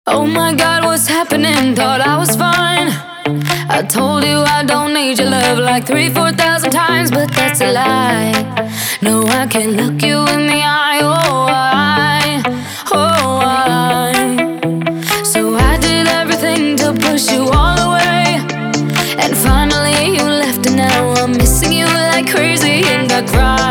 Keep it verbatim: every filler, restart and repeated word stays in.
Oh my God, what's happening? Thought I was fine. I told you I don't need your love like three, four thousand times, but that's a lie. No, I can't look you in the eye. Oh, I, oh, I. So I did everything to push you all away, and finally you left, and now I'm missing you like crazy, and I cry.